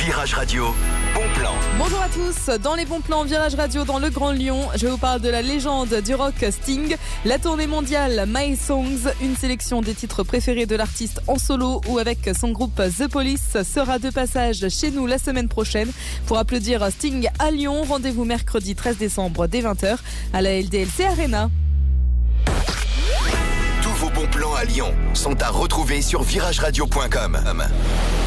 Virage Radio, bon plan. Bonjour à tous, dans les bons plans Virage Radio dans le Grand Lyon, je vous parle de la légende du rock Sting, la tournée mondiale My Songs, une sélection des titres préférés de l'artiste en solo ou avec son groupe The Police sera de passage chez nous la semaine prochaine. Pour applaudir Sting à Lyon, rendez-vous mercredi 13 décembre dès 20h à la LDLC Arena. Tous vos bons plans à Lyon sont à retrouver sur virageradio.com.